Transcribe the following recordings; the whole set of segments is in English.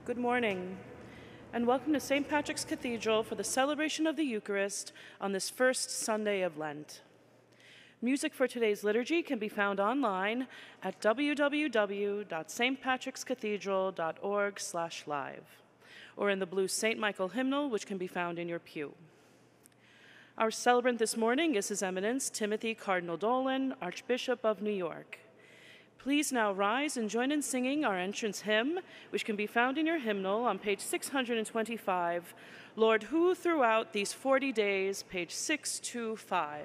Good morning, and welcome to St. Patrick's Cathedral for the celebration of the Eucharist on this first Sunday of Lent. Music for today's liturgy can be found online at www.stpatrickscathedral.org/live, or in the blue St. Michael hymnal, which can be found in your pew. Our celebrant this morning is His Eminence Timothy Cardinal Dolan, Archbishop of New York. Please now rise and join in singing our entrance hymn, which can be found in your hymnal on page 625, Lord, Who Throughout These 40 Days, page 625.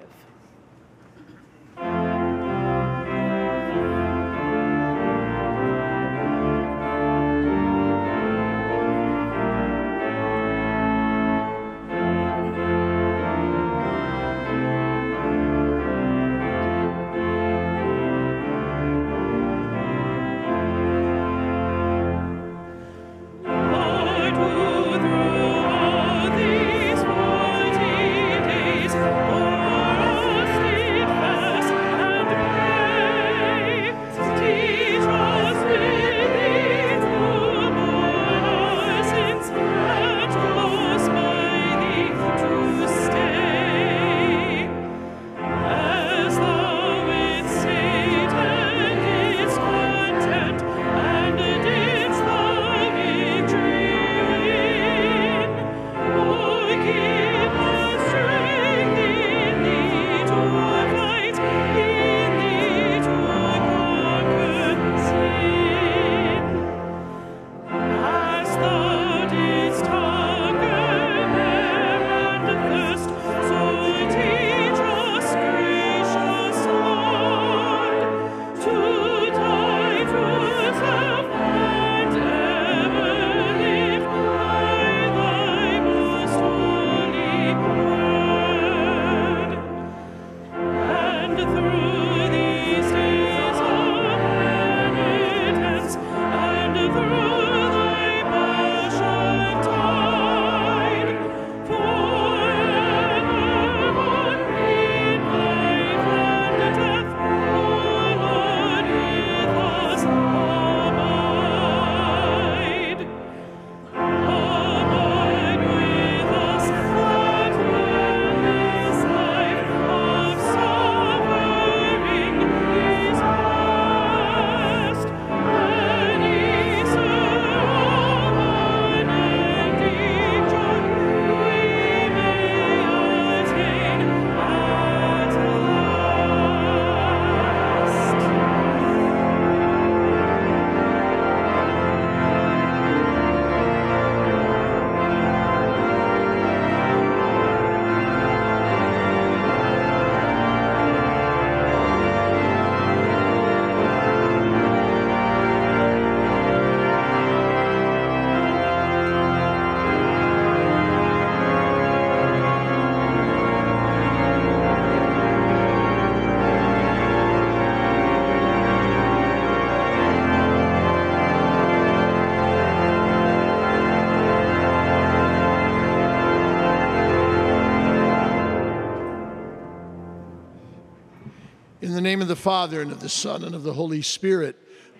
In the name of the Father, and of the Son, and of the Holy Spirit,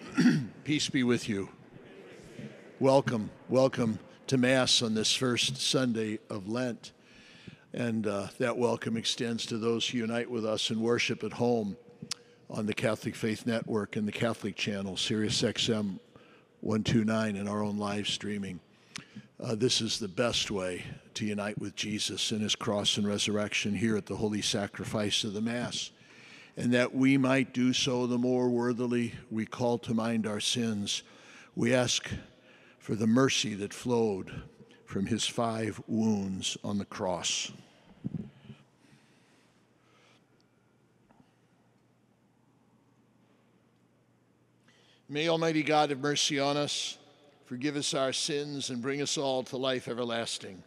peace be with you. Welcome to Mass on this first Sunday of Lent. And that welcome extends to those who unite with us in worship at home on the Catholic Faith Network and the Catholic channel, Sirius XM 129, and our own live streaming. This is the best way to unite with Jesus in his cross and resurrection here at the holy sacrifice of the Mass. And that we might do so the more worthily, we call to mind our sins. We ask for the mercy that flowed from his 5 wounds on the cross. May Almighty God have mercy on us, forgive us our sins, and bring us all to life everlasting.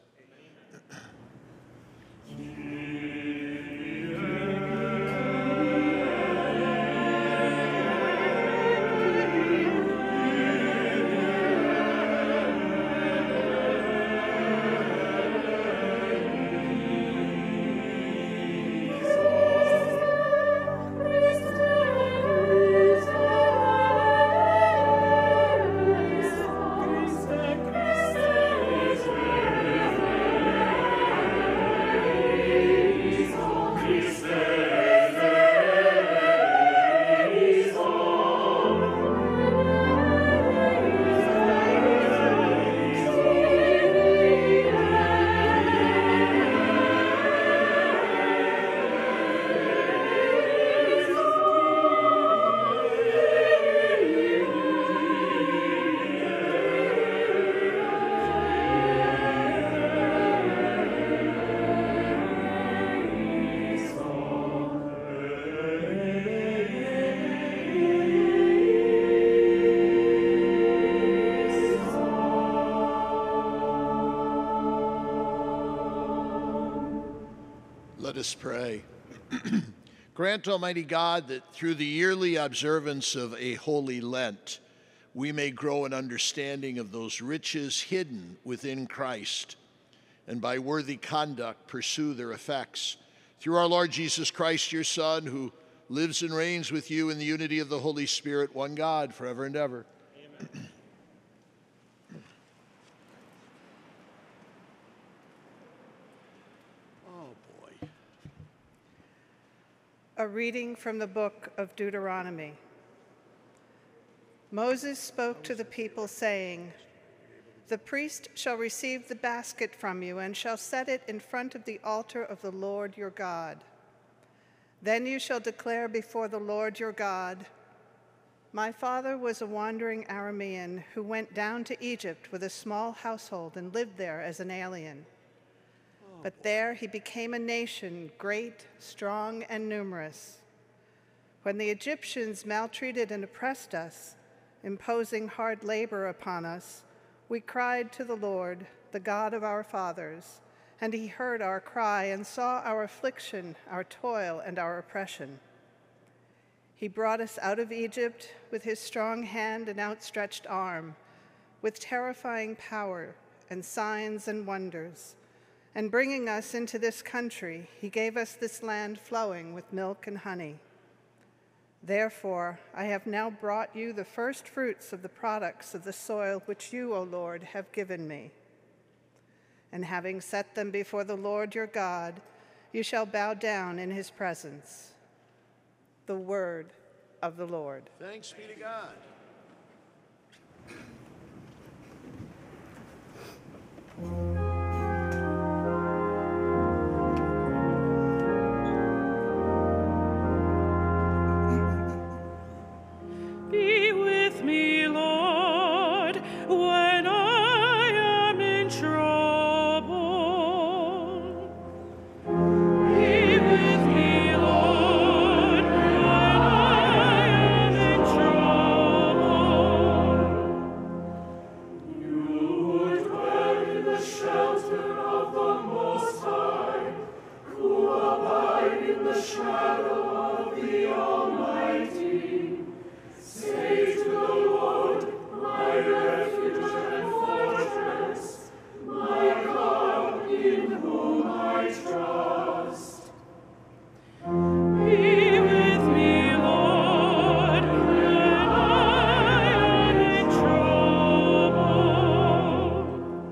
us pray. Grant, Almighty God, that through the yearly observance of a holy Lent, we may grow in understanding of those riches hidden within Christ, and by worthy conduct pursue their effects. Through our Lord Jesus Christ, your Son, who lives and reigns with you in the unity of the Holy Spirit, one God, forever and ever. Amen. A reading from the book of Deuteronomy. Moses spoke to the people, saying, "The priest shall receive the basket from you and shall set it in front of the altar of the Lord your God. Then you shall declare before the Lord your God, 'My father was a wandering Aramean who went down to Egypt with a small household and lived there as an alien. But there he became a nation, great, strong, and numerous. When the Egyptians maltreated and oppressed us, imposing hard labor upon us, we cried to the Lord, the God of our fathers, and he heard our cry and saw our affliction, our toil, and our oppression. He brought us out of Egypt with his strong hand and outstretched arm, with terrifying power and signs and wonders. And bringing us into this country, he gave us this land flowing with milk and honey. Therefore, I have now brought you the first fruits of the products of the soil which you, O Lord, have given me. And having set them before the Lord your God, you shall bow down in his presence." The word of the Lord. Thanks be to God. Be with me, Lord, when I am in trouble. Be with me, Lord, when I am in trouble. You would dwell in the shelter of the Most High, who abide in the shadow of the Almighty. Say to the Lord, my refuge and fortress, my God in whom I trust. Be with me, Lord, when I am in trouble.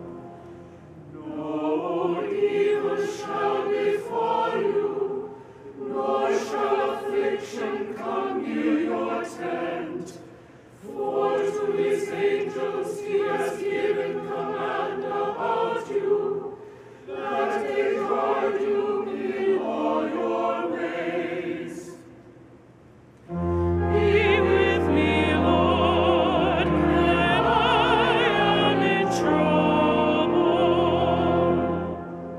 No evil shall befall you, nor shall affliction come near your tent. For to his angels he has given command about you, that they guard you in all your ways. Be with me, Lord, when I am in trouble.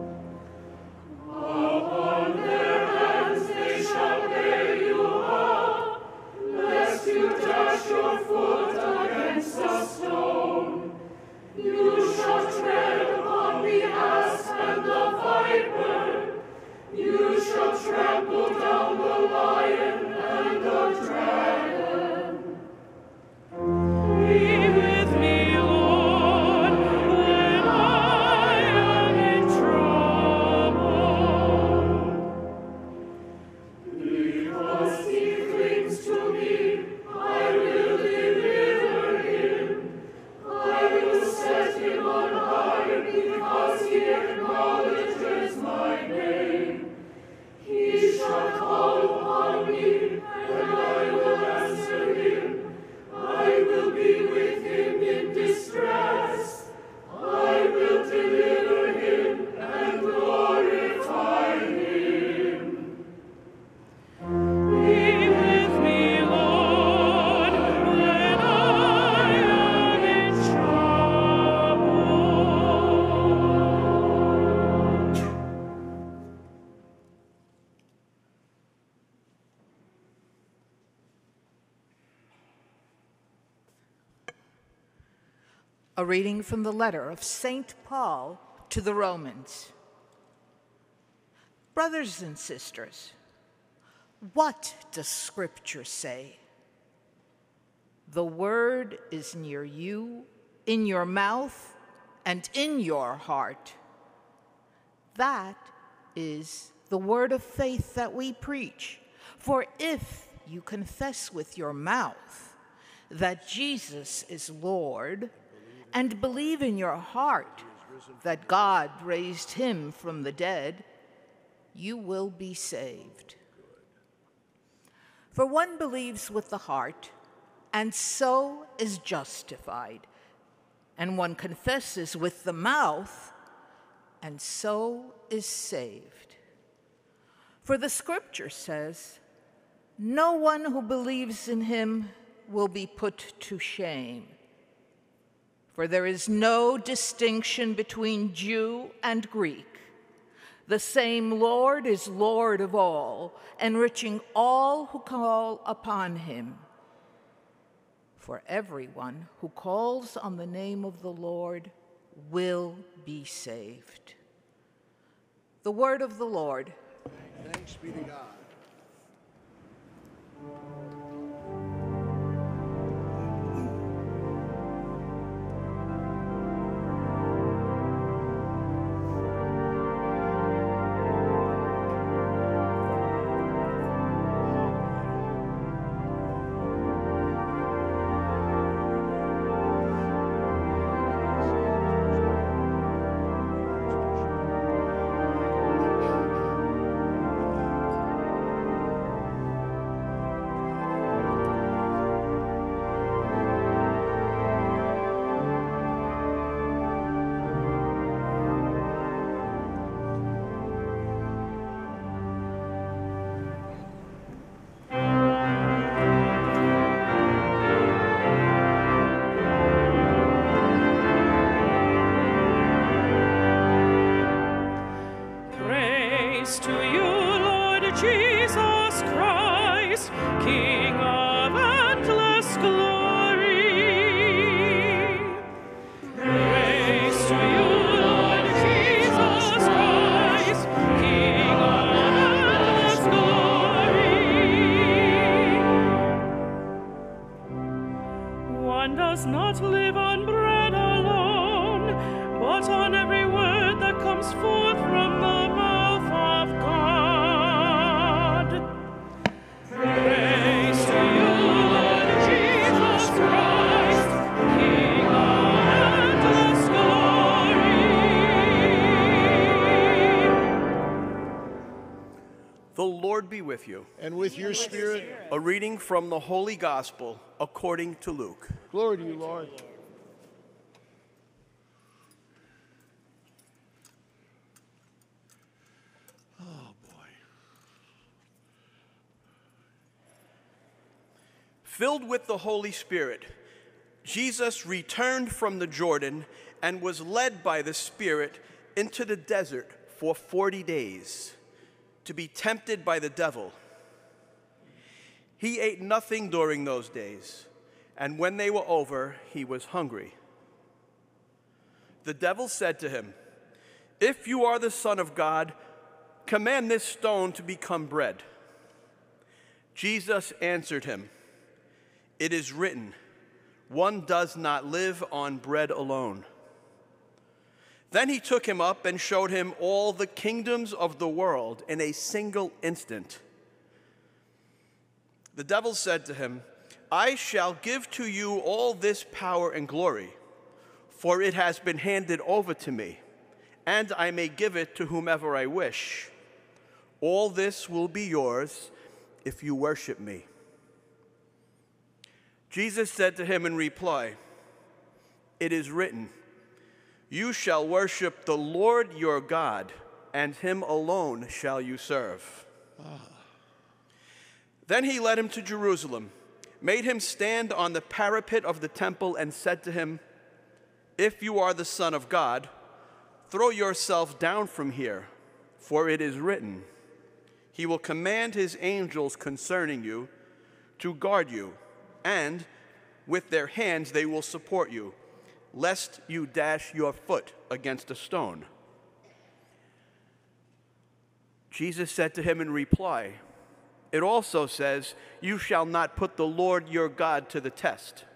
Upon their hands they shall bear you up, lest you dash your foot against a stone. You shall tread upon the asp and the viper. You shall trample down the lion and the dragon. Be with me, Lord, when I am in trouble. Because he clings to me, I will deliver him. I will set him on high because he acknowledges my name. He shall call upon me, and I will answer him. I will be with him in distress. I will deliver him and glorify him. Be with me, Lord, when I am in trouble. A reading from the letter of St. Paul to the Romans. Brothers and sisters, what does Scripture say? The word is near you, in your mouth and in your heart. That is the word of faith that we preach. For if you confess with your mouth that Jesus is Lord and believe in your heart that God raised him from the dead, you will be saved. For one believes with the heart and so is justified, and one confesses with the mouth and so is saved. For the Scripture says, no one who believes in him will be put to shame. For there is no distinction between Jew and Greek. The same Lord is Lord of all, enriching all who call upon him. For everyone who calls on the name of the Lord will be saved. The word of the Lord. Thanks be to God. Be with you. And with your spirit. A reading from the Holy Gospel according to Luke. Glory to you, Lord. Oh, boy. Filled with the Holy Spirit, Jesus returned from the Jordan and was led by the Spirit into the desert for 40 days. To be tempted by the devil. He ate nothing during those days, and when they were over, he was hungry. The devil said to him, "If you are the Son of God, command this stone to become bread." Jesus answered him, "It is written, one does not live on bread alone." Then he took him up and showed him all the kingdoms of the world in a single instant. The devil said to him, "I shall give to you all this power and glory, for it has been handed over to me, and I may give it to whomever I wish. All this will be yours if you worship me." Jesus said to him in reply, "It is written, you shall worship the Lord your God, and him alone shall you serve." Then he led him to Jerusalem, made him stand on the parapet of the temple, and said to him, "If you are the Son of God, throw yourself down from here, for it is written, he will command his angels concerning you to guard you, and with their hands they will support you, lest you dash your foot against a stone." Jesus said to him in reply, "It also says, 'You shall not put the Lord your God to the test.'"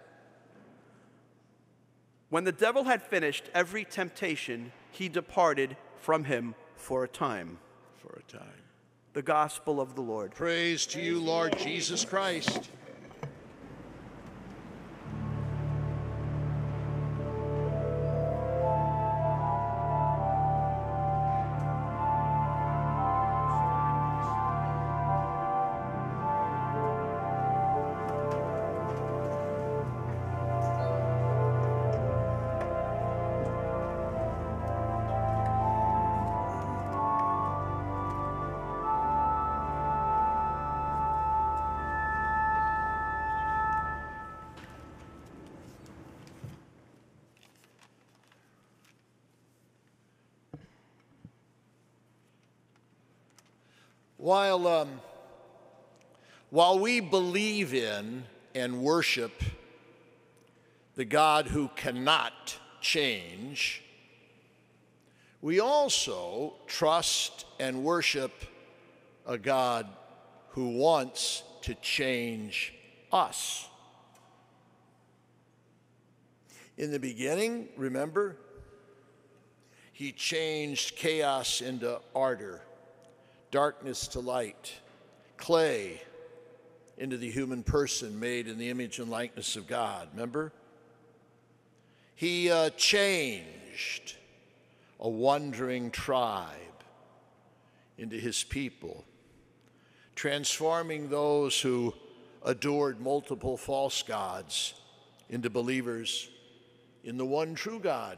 When the devil had finished every temptation, he departed from him for a time. For a time. The gospel of the Lord. Praise to you, Lord Jesus Christ. While we believe in and worship the God who cannot change, we also trust and worship a God who wants to change us. In the beginning, remember, he changed chaos into order, darkness to light, clay into the human person made in the image and likeness of God. Remember? He changed a wandering tribe into his people, transforming those who adored multiple false gods into believers in the one true God.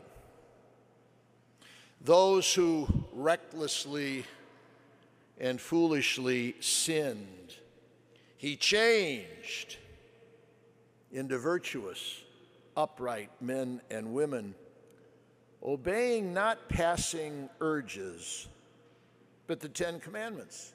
Those who recklessly and foolishly sinned, he changed into virtuous, upright men and women, obeying not passing urges, but the Ten Commandments.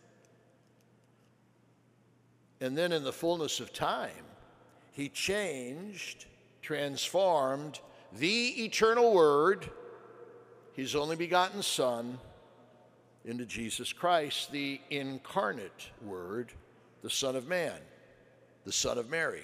And then in the fullness of time, he changed, transformed the eternal Word, his only begotten Son, into Jesus Christ, the incarnate Word, the Son of Man, the Son of Mary.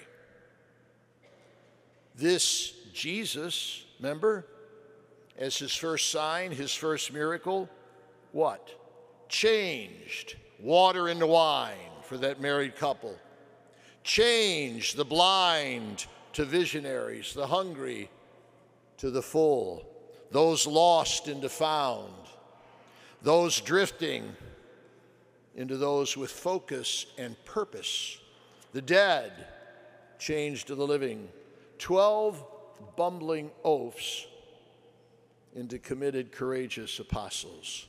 This Jesus, remember, as his first sign, his first miracle, what? Changed water into wine for that married couple. Changed the blind to visionaries, the hungry to the full, those lost into found, those drifting into those with focus and purpose, the dead changed to the living, 12 bumbling oafs into committed, courageous apostles.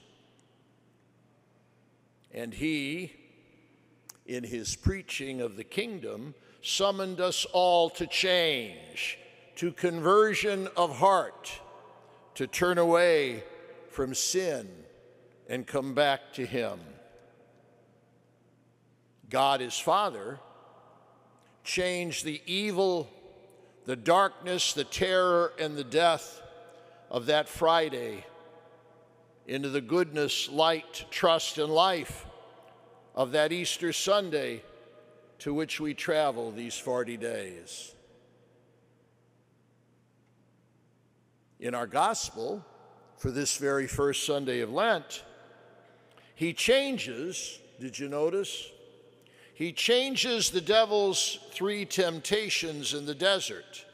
And he, in his preaching of the kingdom, summoned us all to change, to conversion of heart, to turn away from sin and come back to him. God, his Father, changed the evil, the darkness, the terror, and the death of that Friday into the goodness, light, trust, and life of that Easter Sunday to which we travel these 40 days. In our gospel, for this very first Sunday of Lent, he changes, did you notice? He changes the devil's 3 temptations in the desert.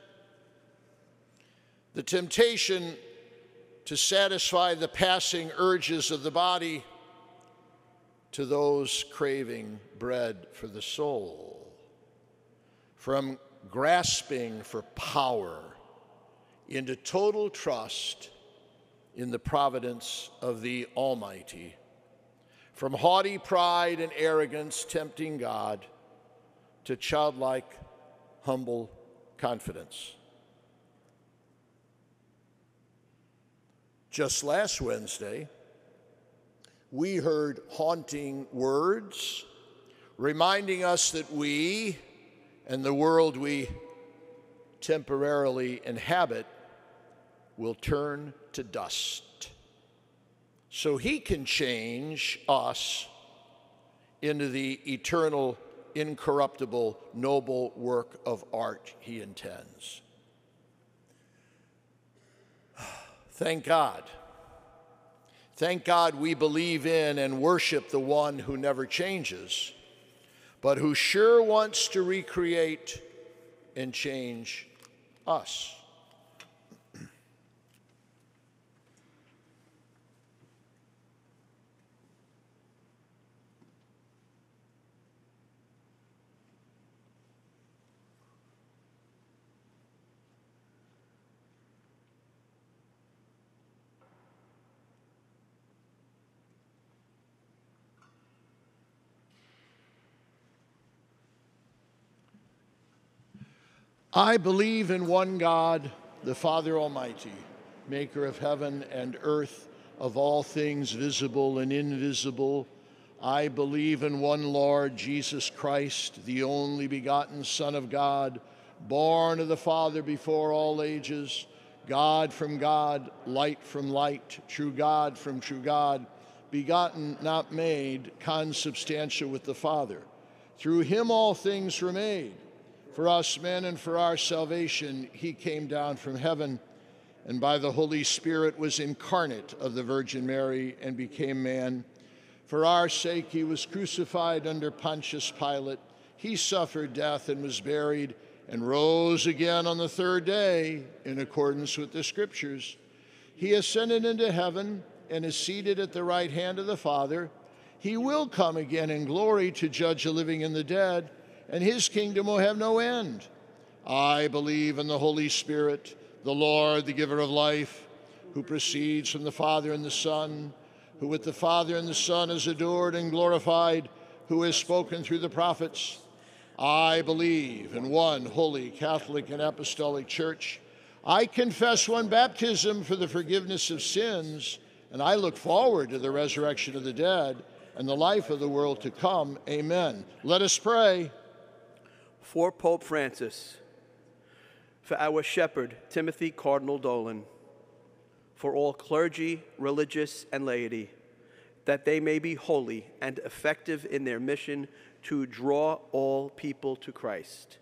The temptation to satisfy the passing urges of the body to those craving bread for the soul. From grasping for power into total trust in the providence of the Almighty. From haughty pride and arrogance tempting God to childlike, humble confidence. Just last Wednesday, we heard haunting words reminding us that we and the world we temporarily inhabit will turn to dust. so he can change us into the eternal, incorruptible, noble work of art he intends. Thank God. Thank God we believe in and worship the one who never changes, but who sure wants to recreate and change us. I believe in one God, the Father Almighty, maker of heaven and earth, of all things visible and invisible. I believe in one Lord, Jesus Christ, the only begotten Son of God, born of the Father before all ages, God from God, light from light, true God from true God, begotten, not made, consubstantial with the Father. Through him all things were made. For us men and for our salvation, he came down from heaven, and by the Holy Spirit was incarnate of the Virgin Mary and became man. For our sake he was crucified under Pontius Pilate. He suffered death and was buried and rose again on the third day in accordance with the Scriptures. He ascended into heaven and is seated at the right hand of the Father. He will come again in glory to judge the living and the dead, and his kingdom will have no end. I believe in the Holy Spirit, the Lord, the giver of life, who proceeds from the Father and the Son, who with the Father and the Son is adored and glorified, who has spoken through the prophets. I believe in one holy Catholic and Apostolic Church. I confess one baptism for the forgiveness of sins, and I look forward to the resurrection of the dead and the life of the world to come. Amen. Let us pray. For Pope Francis, for our shepherd, Timothy Cardinal Dolan, for all clergy, religious, and laity, that they may be holy and effective in their mission to draw all people to Christ.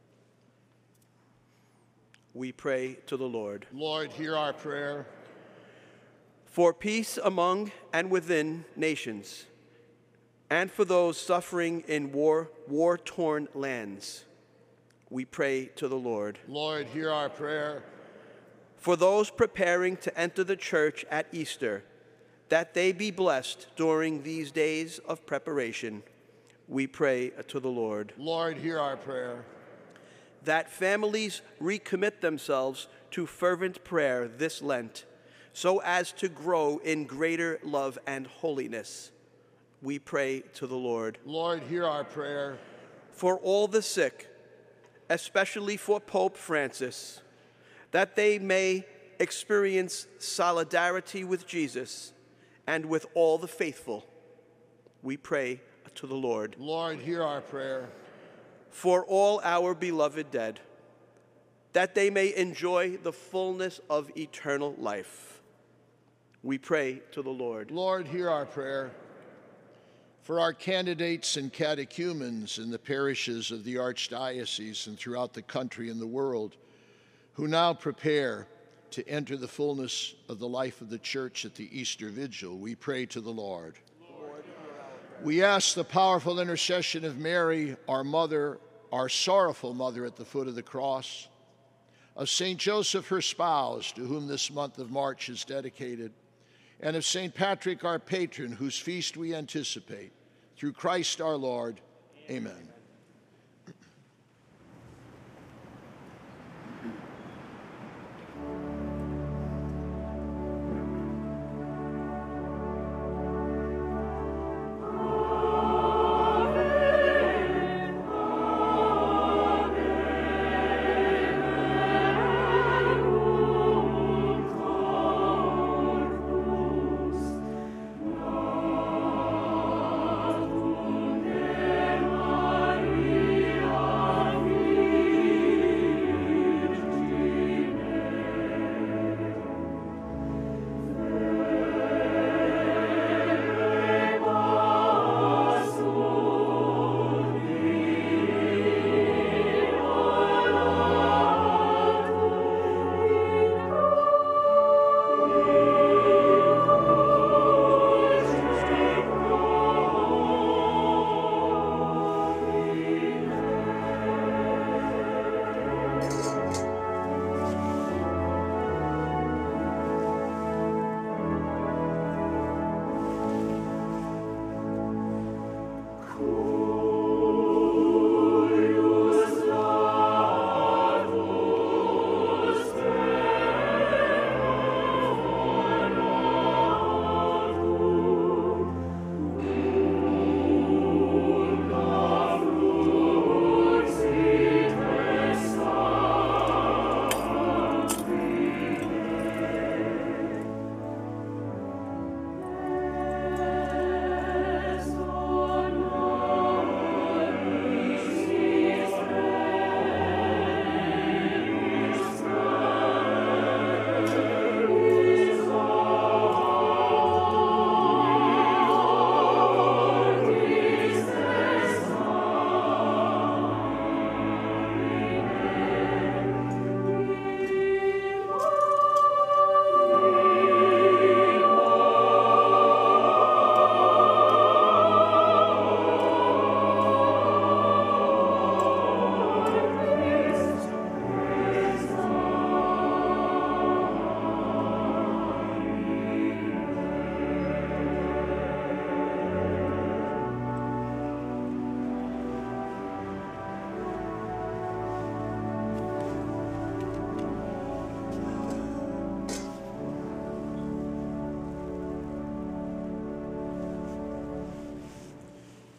We pray to the Lord. Lord, hear our prayer. For peace among and within nations, and for those suffering in war-torn lands, we pray to the Lord. Lord, hear our prayer. For those preparing to enter the church at Easter, that they be blessed during these days of preparation, we pray to the Lord. Lord, hear our prayer. That families recommit themselves to fervent prayer this Lent, so as to grow in greater love and holiness, we pray to the Lord. Lord, hear our prayer. For all the sick, especially for Pope Francis, that they may experience solidarity with Jesus and with all the faithful, we pray to the Lord. Lord, hear our prayer. For all our beloved dead, that they may enjoy the fullness of eternal life, we pray to the Lord. Lord, hear our prayer. For our candidates and catechumens in the parishes of the Archdiocese and throughout the country and the world, who now prepare to enter the fullness of the life of the Church at the Easter Vigil, we pray to the Lord. We ask the powerful intercession of Mary, our mother, our sorrowful mother at the foot of the cross, of St. Joseph, her spouse, to whom this month of March is dedicated, and of St. Patrick, our patron, whose feast we anticipate. Through Christ our Lord. Amen.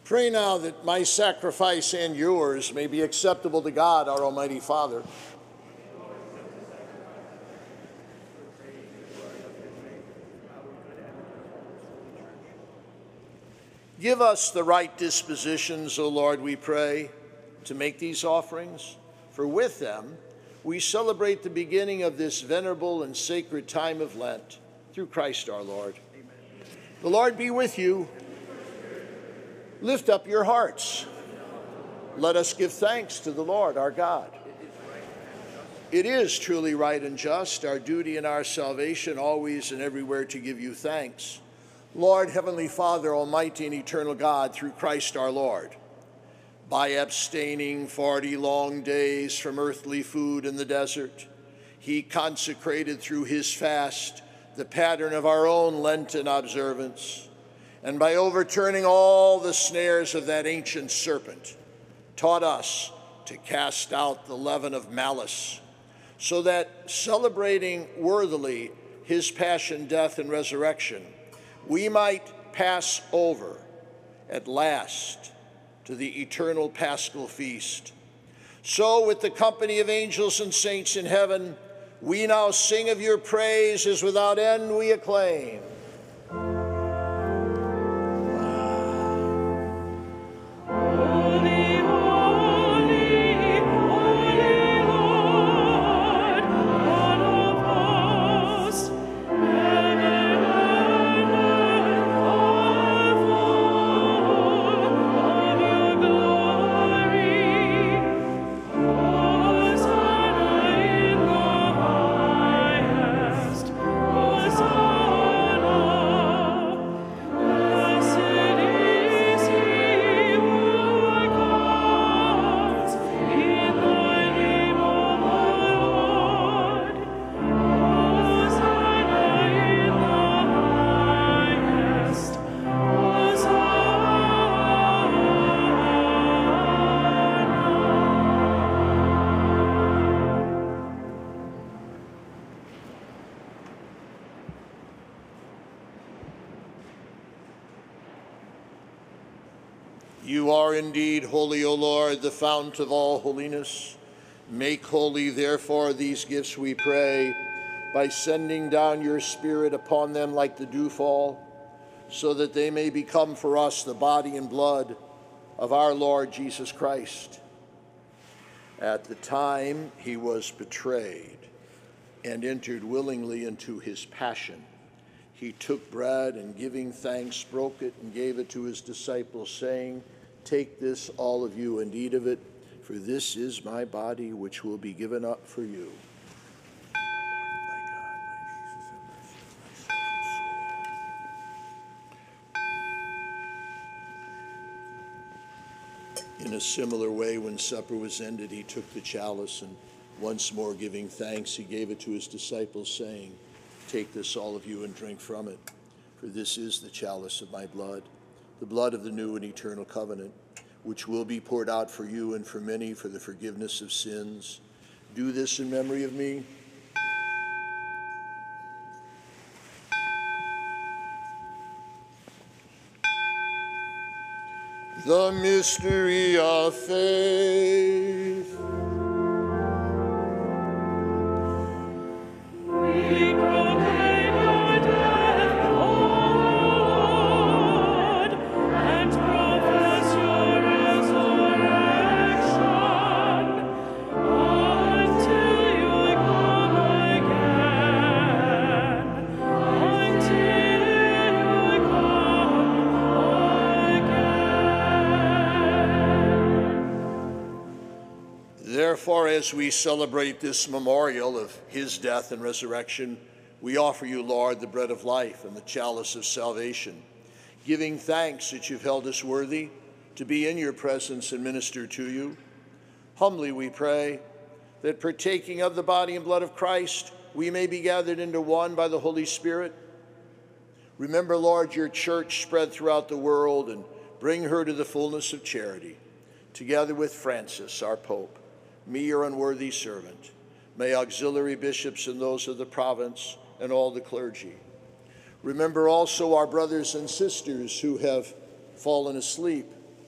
Pray now that my sacrifice and yours may be acceptable to God, our Almighty Father. Give us the right dispositions, O Lord, we pray, to make these offerings, for with them we celebrate the beginning of this venerable and sacred time of Lent, through Christ our Lord. Amen. The Lord be with you. Lift up your hearts. Let us give thanks to the Lord our God. It is truly right and just, our duty and our salvation, always and everywhere to give you thanks. Lord, Heavenly Father, Almighty and Eternal God, through Christ our Lord, by abstaining 40 long days from earthly food in the desert, he consecrated through his fast the pattern of our own Lenten observance, and by overturning all the snares of that ancient serpent, taught us to cast out the leaven of malice, so that, celebrating worthily his passion, death, and resurrection, we might pass over at last to the eternal Paschal feast. So, with the company of angels and saints in heaven, we now sing of your praise, as without end we acclaim. You are indeed holy, O Lord, the fount of all holiness. Make holy, therefore, these gifts, we pray, by sending down your Spirit upon them like the dewfall, so that they may become for us the body and blood of our Lord Jesus Christ. At the time he was betrayed and entered willingly into his passion, he took bread and, giving thanks, broke it and gave it to his disciples, saying, "Take this, all of you, and eat of it, for this is my body, which will be given up for you." In a similar way, when supper was ended, he took the chalice, and once more giving thanks, he gave it to his disciples, saying, "Take this, all of you, and drink from it, for this is the chalice of my blood, the blood of the new and eternal covenant, which will be poured out for you and for many for the forgiveness of sins. Do this in memory of me." The mystery of faith. We proclaim your death, O Lord, and profess your resurrection until you come again. Until you come again. Therefore, as we celebrate this memorial of his death and resurrection, we offer you, Lord, the bread of life and the chalice of salvation, giving thanks that you've held us worthy to be in your presence and minister to you. Humbly we pray that, partaking of the body and blood of Christ, we may be gathered into one by the Holy Spirit. Remember, Lord, your church spread throughout the world, and bring her to the fullness of charity, together with Francis, our Pope, me, your unworthy servant. May auxiliary bishops and those of the province and all the clergy. Remember also our brothers and sisters who have fallen asleep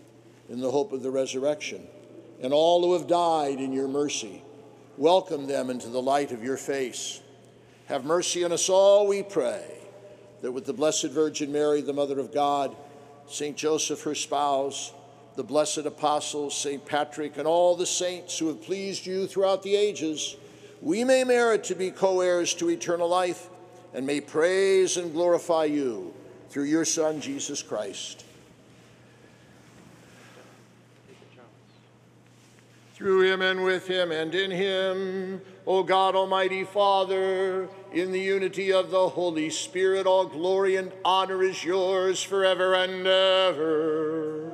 in the hope of the resurrection, and all who have died in your mercy. Welcome them into the light of your face. Have mercy on us all, we pray, that with the Blessed Virgin Mary, the Mother of God, St. Joseph, her spouse, the blessed apostles, St. Patrick, and all the saints who have pleased you throughout the ages, we may merit to be co-heirs to eternal life and may praise and glorify you through your Son, Jesus Christ. Through him and with him and in him, O God, Almighty Father, in the unity of the Holy Spirit, all glory and honor is yours forever and ever.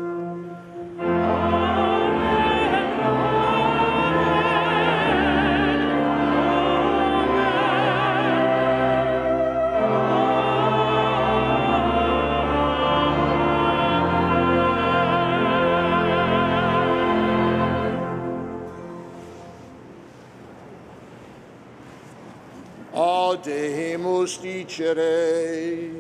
Audemus dicere.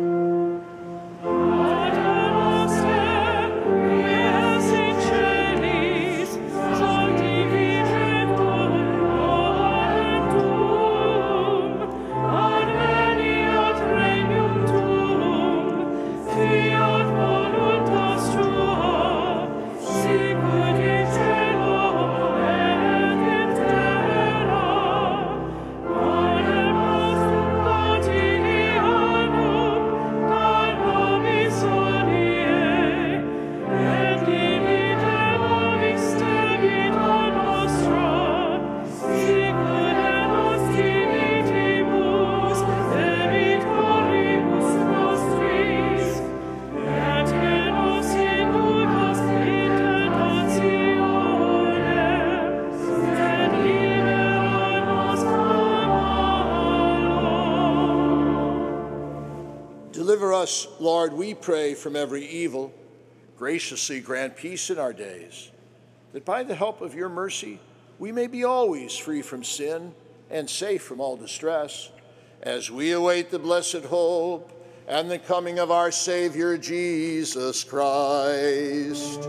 Deliver us, Lord, we pray, from every evil. Graciously grant peace in our days, that by the help of your mercy we may be always free from sin and safe from all distress, as we await the blessed hope and the coming of our Savior, Jesus Christ.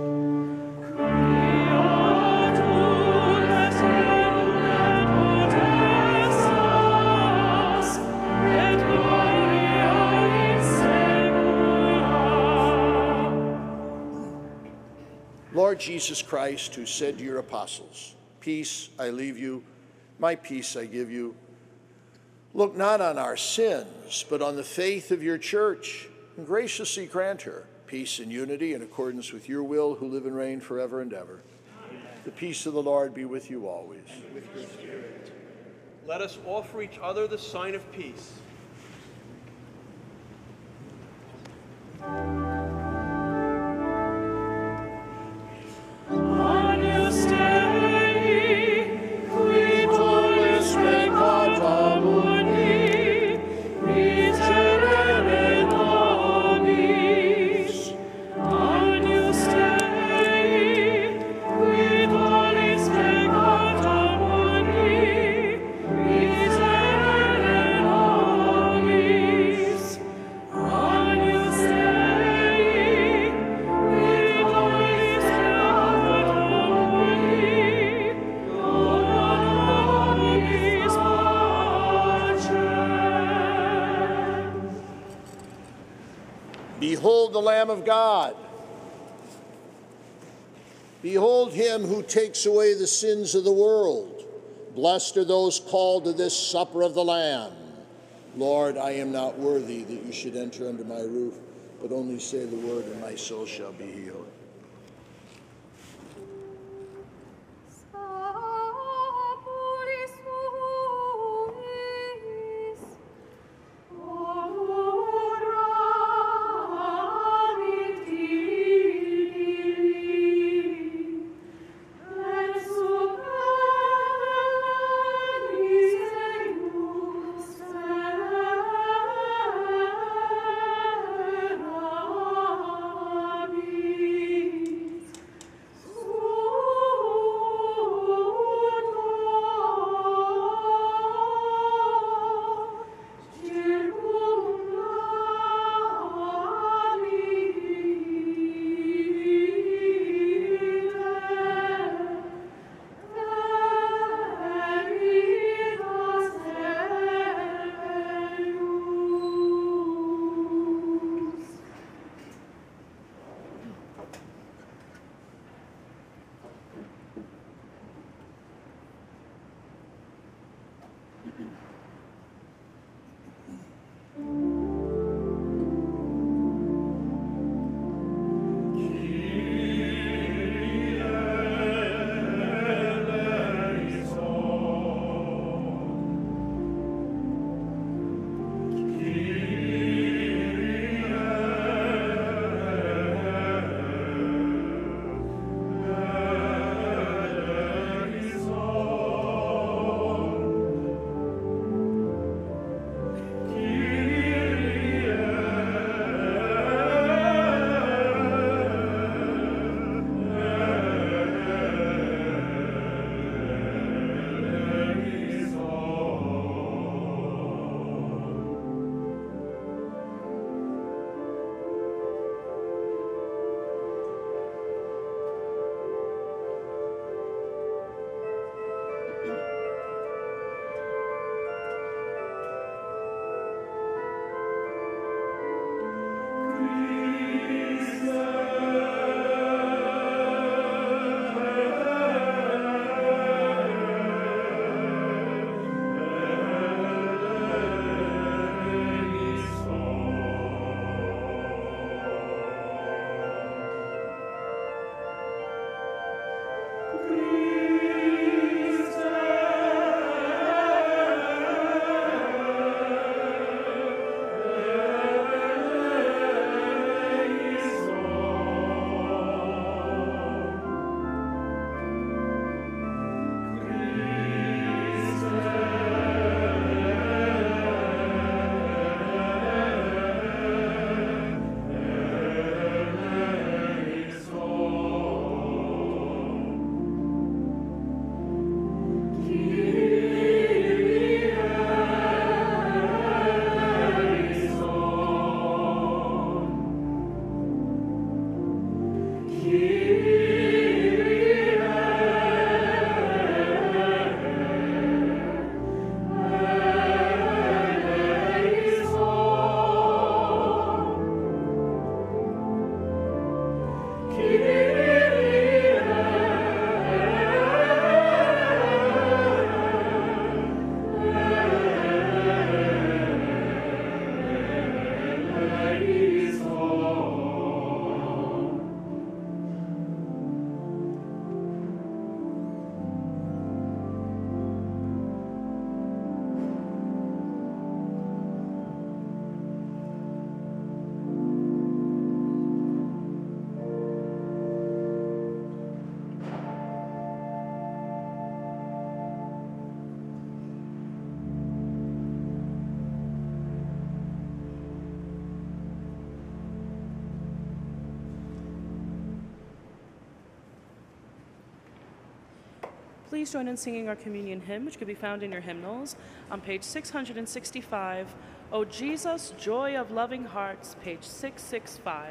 Lord Jesus Christ, who said to your apostles, "Peace I leave you, my peace I give you," look not on our sins, but on the faith of your church, and graciously grant her peace and unity in accordance with your will, who live and reign forever and ever. Amen. The peace of the Lord be with you always. And with your spirit. Let us offer each other the sign of peace. Behold the Lamb of God. Behold him who takes away the sins of the world. Blessed are those called to this supper of the Lamb. Lord, I am not worthy that you should enter under my roof, but only say the word and my soul shall be healed. Amen. please join in singing our communion hymn, which can be found in your hymnals on page 665, O Jesus, Joy of Loving Hearts, page 665.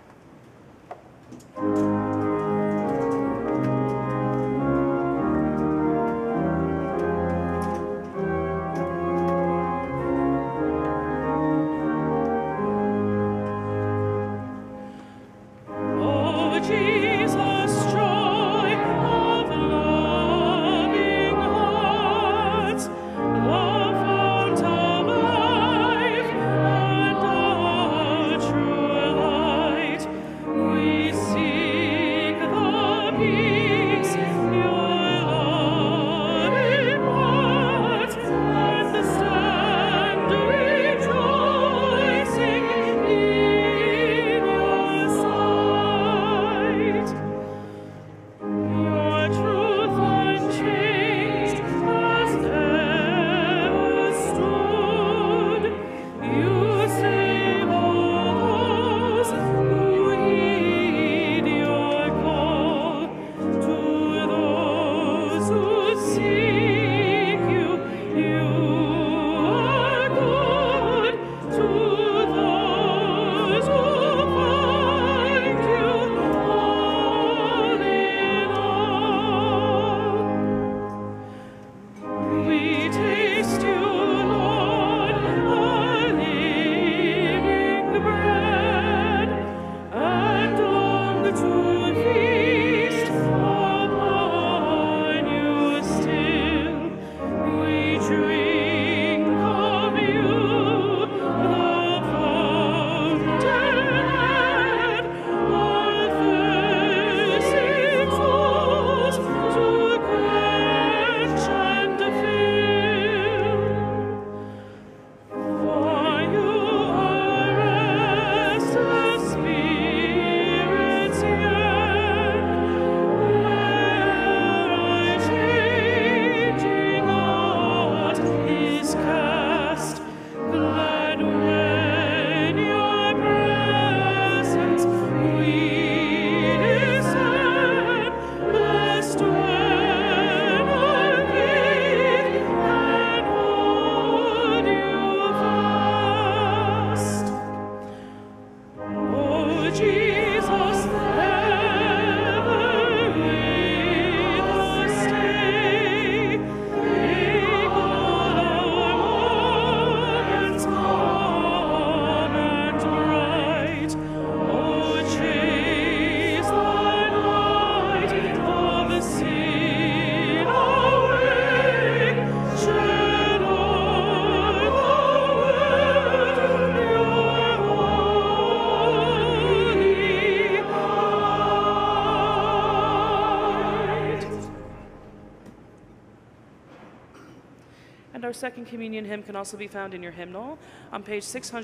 Our second communion hymn can also be found in your hymnal on page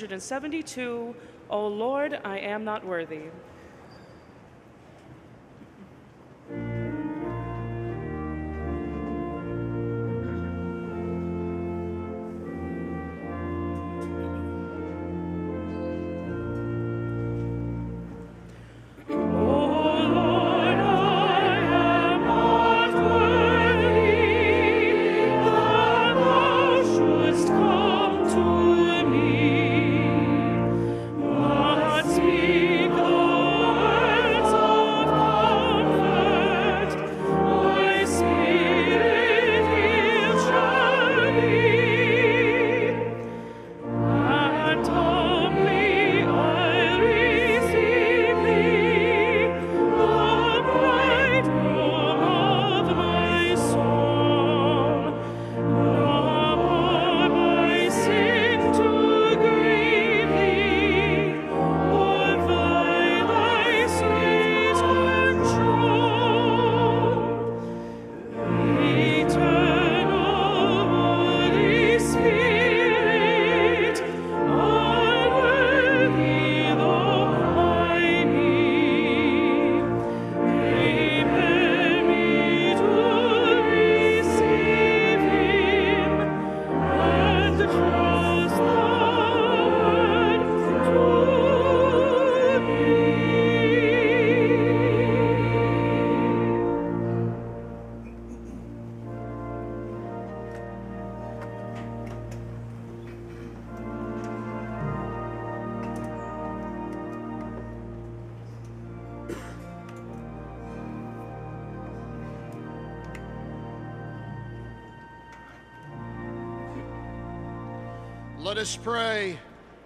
672, O Lord, I am not worthy. Speak, Lord. Let us pray.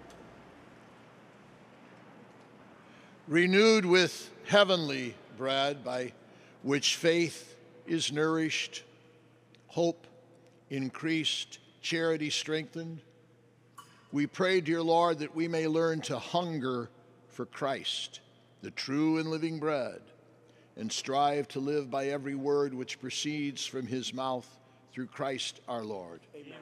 Renewed with heavenly bread by which faith is nourished, hope increased, charity strengthened, we pray, dear Lord, that we may learn to hunger for Christ, the true and living bread, and strive to live by every word which proceeds from his mouth through Christ our Lord. Amen.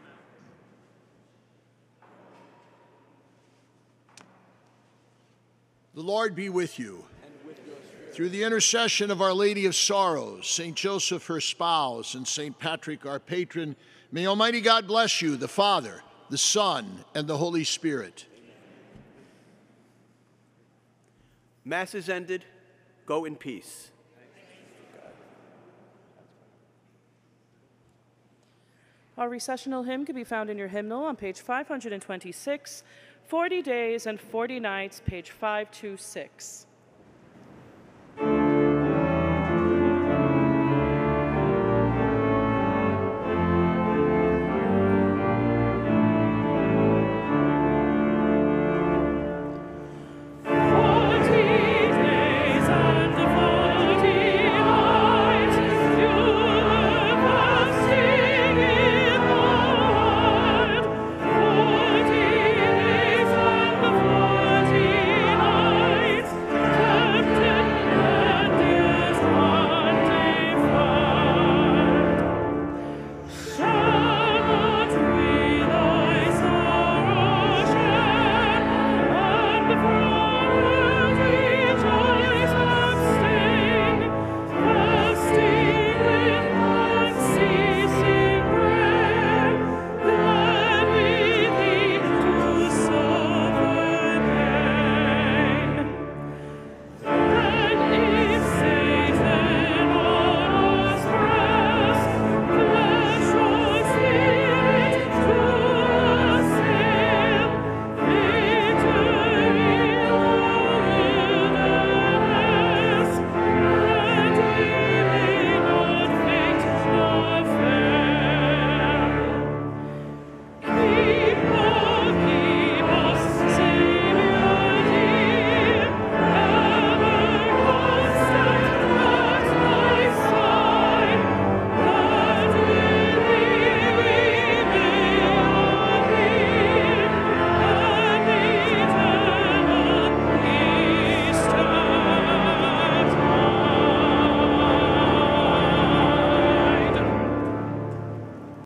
The Lord be with you. And with your spirit. Through the intercession of Our Lady of Sorrows, St. Joseph, her spouse, and St. Patrick, our patron, may Almighty God bless you, the Father, the Son, and the Holy Spirit. Amen. Mass is ended. Go in peace. Our recessional hymn can be found in your hymnal on page 526, 40 Days and 40 Nights, page 526.